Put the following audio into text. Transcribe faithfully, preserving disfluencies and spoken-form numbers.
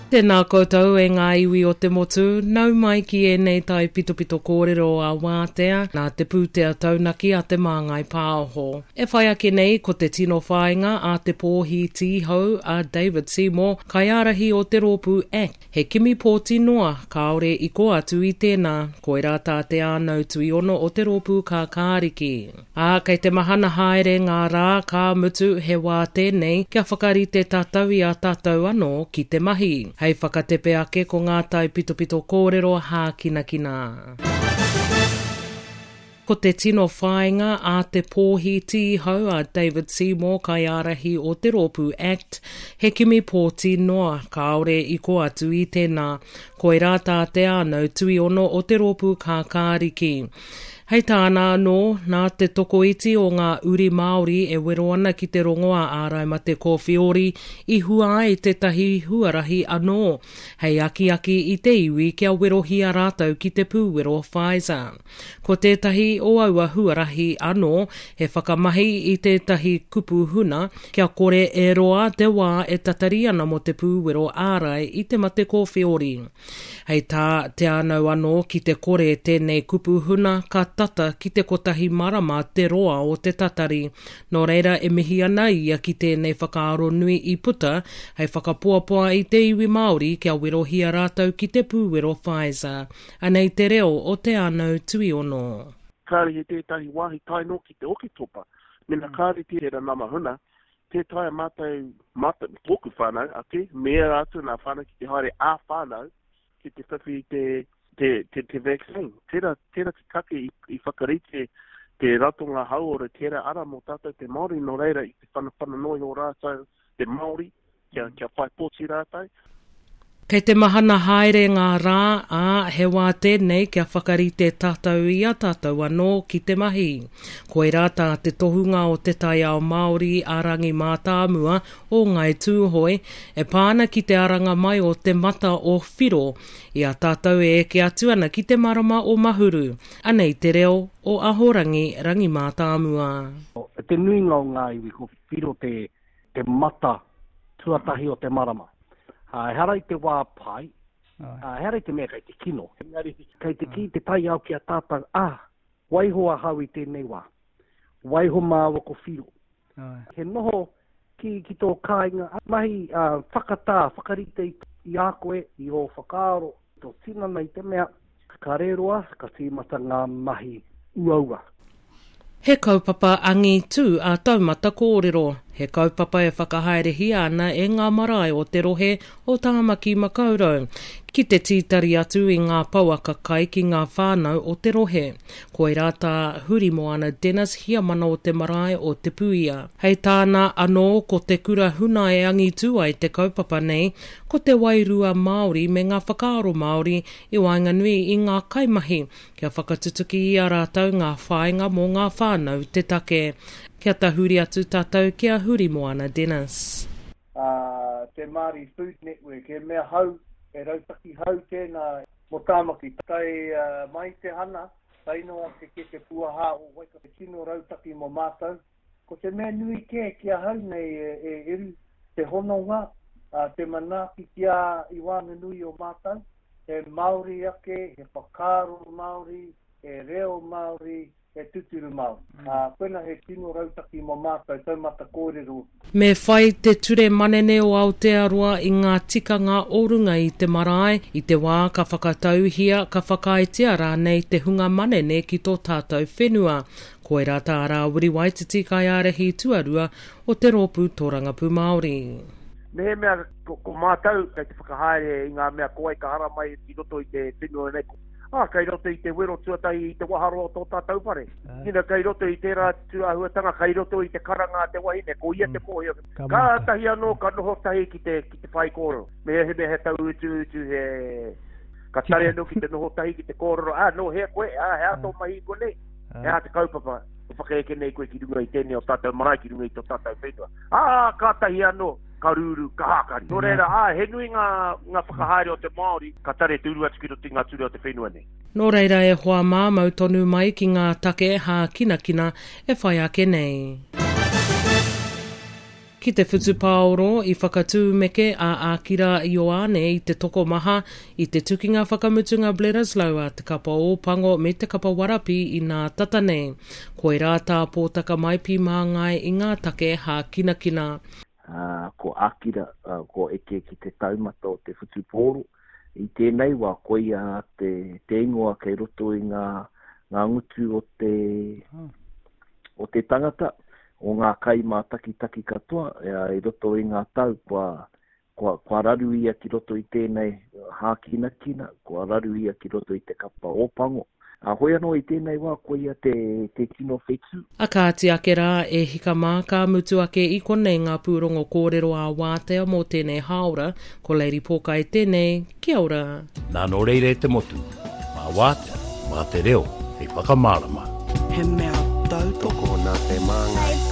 Tēnā koutou e ngā iwi o te motu, nau mai ki e nei tai pitopito kōrero a wātea, nā te pūtea taunaki a te māngai pāoho. E whai ake nei ko te tino whāinga a te pōhi tīhau a David Seymour, kai arahi o te Rōpū Act. He kimi pōti noa, kaore i ko atu i tēnā, koe rā tā te ānau tui ono o te Rōpū kā kāriki. Ā, kei te mahana haere ngā rā kā mutu he wā tēnei, kia whakarite tātou i a tātou anō ki te mahi. Hei whakatepe ake ko ngā tai pitopito kōrero hā kina kina. Ko te tino whāinga a te pōhi tīhau a David Seymour kai arahi o te Rōpū Act, he kimi pōti noa, kaore i ko atu i tēnā, koe rā tā te ānau tui ono o te Rōpū kā kāriki. Hei tāna anō, nā te tokoiti o ngā uri Māori e wero ana ki te rongoa ārai ma te kōwhiori i hua ai te tahi huarahi anō. Hei aki aki i te iwi kia wero hia rātau ki te pūwero Pfizer. Ko tētahi o aua huarahi anō, he whakamahi i tētahi kupu huna kia kore e roa te wā e tatari ana mo te pūwero ārai i te mate kōwhiori. Hei tā te anau anō ki te kore tēnei kupu huna ka tata ki te kotahi marama te roa o te tatari. Nō reira e mihi ana ia ki tēnei whakaaro nui i puta, hei whakapuapua i te iwi Māori kia wirohia rātau ki te pūwero Pfizer. Anei te reo o te anau tui ono. Kāri he tētahi wāhi taino ki te okitopa. Mena kāri tērā nama huna, tētai mātai mātai tōku whānau, ake, mea rātu nā whānau ki te haere ā whānau, ki te whiwhi te te te te vaccine. Tērā tērā te kake i, i whakarite te ratonga hau ora tērā ara mō tātou te Māori no reira i te whana whana noi o rātou te Māori kia, kia whai pōti rātou. Kei te mahana haere ngā rā a he wā tēnei kia whakarite tātou i a tātou anō ki te mahi. Koe rā tā te tohunga o te tai ao Māori arangi mātāmua o ngai tūhoi, e pāna ki te aranga mai o te mata o whiro, i a tātou e eke atu ana ki te marama o mahuru. Anei te reo o ahorangi rangi mātāmua. Te nuinga o ngā iwi ko whiro te, te mata tuatahi o te marama. Uh, harai te wā pai, uh, harai te mea kai te kino. Kai te ki te tai au ki a tātang, ah, waihoa hau i tēnei wā. Waiho māua ko whiro. He noho ki, ki tō kāinga, mahi uh, whakatā, whakarite i a koe, i o whakaaro, tō tinana i te mea, ka reroa, ka tīmata ngā mahi uaua. He kaupapa angi tū a taumata kōrero. He kaupapa e whakahaerehi ana e ngā marae o te rohe o Tāmaki Makaurau. Ki te tītari atu i ngā pauaka kai ki ngā whānau o te rohe. Koe rā tā huri moana Dennis hia mana o te marae o te puia. Hei tāna anō ko te kura huna e angi tū ai te kaupapa nei, ko te wairua Māori me ngā whakaaro Māori i Wainganui i ngā kaimahi, kia whakatutuki i a rātau ngā whainga mō ngā whānau te take. Kia tahuri atu tātou kia huri moana Dennis. Uh, te Māori Food Network, e mea hau, e rautaki hau tēnā mo Tāmaki. Kai uh, mai te hana, kai noa ke ke te puaha o waika te kino rautaki mo mātou. Ko te mea nui ke kia hau nei e, e eru te hononga, uh, te manaki kia i Whanganui o mātou. He Māori ake, he whakaaro Māori, he reo Māori, e tuturu mau. Mm. Uh, Koena he tino rautaki mo mātou, taumata kōrero. Me whai te ture manene o Aotearoa i ngā tikanga orunga i te marae, i te wā ka whakatauhia, ka whakaitea rānei te hunga manene ki tō tātou whenua. Koe rā tā rā Wiri Waititi kai ārehi tuarua o te Rōpū Tōrangapū Māori. Me mea ko, ko mātou kei te whakahaere i ngā mea koe ka hara mai i roto i te whenua nei. Ah, kai roto i te wero tuatai i te waharo o tō tātou pare. Uh. Nina kai roto i te rā tuahuatanga, kai roto i te karanga te wahine, ko ia te pōhia. Mm. Ka tahi anō, ka noho tahi ki te, ki te whai kōrero. Me he me he tau utu utu he... Ka tare anō ki te noho tahi ki te kōrero. Ah, no, hea koe, ah, hea tō mahi ko nei. Uh. Hea te kaupapa. O whakaeke nei koe ki runga i tēnei o tātou marae ki runga i tō tātou whenua. Ah, ka tahi anō. Ka rūru, ka hākari. Nō reira, ah, he nui ngā, ngā whakahaere o te Māori, ka tare tūru atu ki roti ngā ture o te whenua nei. Nō reira e hoa māmau tonu mai ki ngā take hā kina kina e whai ake nei. Ki te whitu pāoro i whakatūmeke a Ākira Ioane i te toko maha i te tukinga whakamutunga Bledisloe a te kapa o Pango me te kapa Warapi i ngā tatane. Koe rā tā pōtaka maipi māngai i ngā take hā kina kina. Uh, ko Ākira, uh, ko eke ki te taumata o te whitu pōro. I tēnei wā koe a te, te ingoa kei roto i ngā, ngā ngutu o te, o te tangata. O ngā kai mā taki taki katoa, i roto i ngā tau, kua, kua, kua raru ia ki roto i tēnei hākina kina, kua raru ia ki roto i te kapa ōpango. A hoi anō i tēnei wā koe ia te, te tino whetū. A kāti ake rā e hika mā ka mutu ake i konei ngā pūrongo kōrero a wātea mō tēnei haora, ko Lady Poka i tēnei, kia ora. Nā no reire te motu, mā wātea, mā te reo, hei whakamārama. He mea tautoko nā te māngai.